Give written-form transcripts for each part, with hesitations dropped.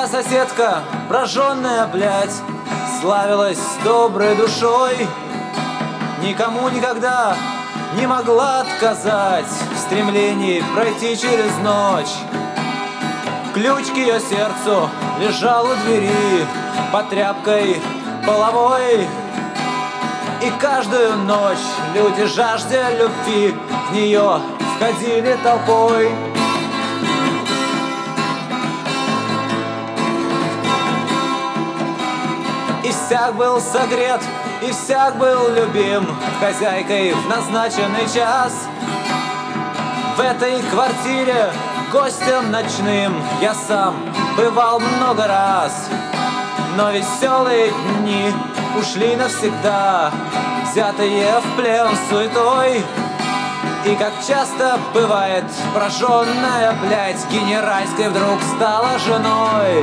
Моя соседка, прожженная, блядь, славилась доброй душой. Никому никогда не могла отказать в стремлении пройти через ночь. Ключ к ее сердцу лежал у двери под тряпкой половой. И каждую ночь люди, жаждя любви, в нее входили толпой. И всяк был согрет, и всяк был любим хозяйкой в назначенный час. В этой квартире гостем ночным я сам бывал много раз. Но веселые дни ушли навсегда, взятые в плен суетой. И как часто бывает, прожженная, блядь, генеральской вдруг стала женой.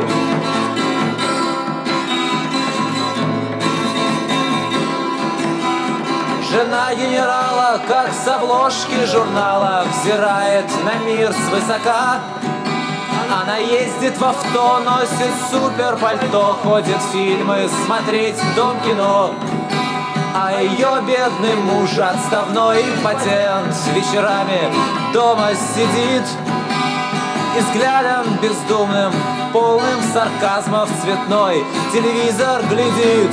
Жена генерала, как с обложки журнала, взирает на мир свысока. Она ездит в авто, носит суперпальто, ходит в фильмы смотреть в дом кино. А ее бедный муж, отставной импотент, вечерами дома сидит и взглядом бездумным, полным сарказма в цветной телевизор глядит.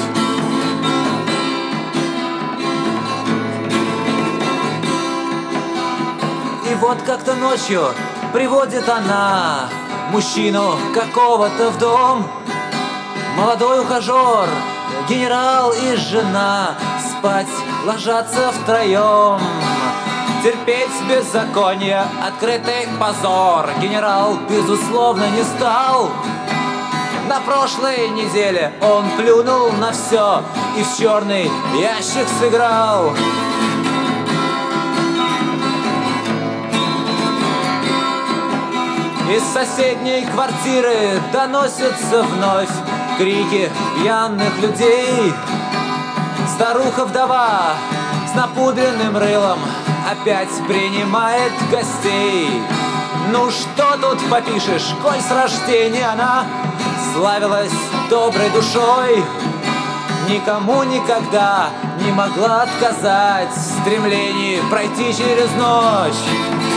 И вот как-то ночью приводит она мужчину какого-то в дом. Молодой ухажер, генерал и жена спать ложатся втроем. Терпеть беззаконие, открытый позор генерал, безусловно, не стал. На прошлой неделе он плюнул на все и в черный ящик сыграл. Из соседней квартиры доносятся вновь крики пьяных людей. Старуха-вдова с напудренным рылом опять принимает гостей. Ну что тут попишешь, коль с рождения она славилась доброй душой. Никому никогда не могла отказать в стремлении пройти через ночь.